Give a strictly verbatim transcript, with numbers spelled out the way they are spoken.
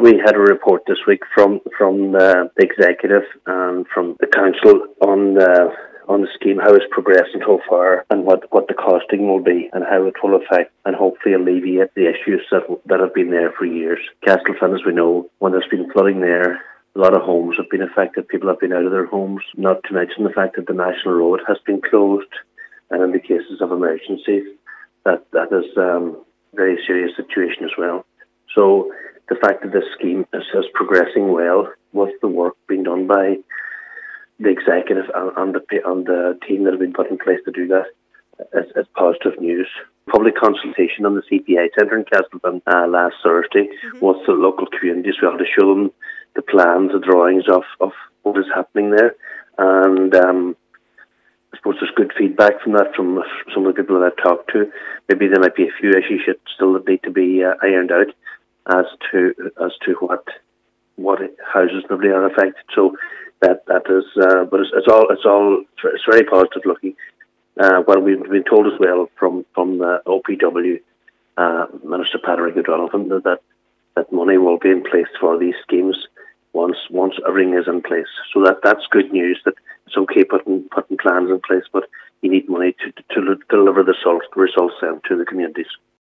we had a report this week from from uh, the executive and from the council on the on the scheme, how it's progressing so far, and what, what the costing will be, and how it will affect and hopefully alleviate the issues that that have been there for years. Castlefin, as we know, when there's been flooding there, a lot of homes have been affected. People have been out of their homes. Not to mention the fact that the national road has been closed, and in the cases of emergencies, that that is um, a very serious situation as well. So the fact that this scheme is, is progressing well, with the work being done by the executive and, and, the, and the team that have been put in place to do that, is, is positive news. Public consultation on the C P I Centre in Castlefin uh, last Thursday mm-hmm. was the local communities. We had to show them the plans, the drawings of, of what is happening there. And um, I suppose there's good feedback from that from some of the people that I've talked to. Maybe there might be a few issues that still need to be uh, ironed out as to as to what what houses nobody are affected. So that that is, uh, but it's, it's all it's all it's very positive looking. Uh, well, we've been told as well from from the O P W, uh, Minister Patrick O'Donovan, that, that that money will be in place for these schemes once once everything is in place. So that that's good news. That it's okay putting putting plans in place, but you need money to to, to deliver the results results then to the communities.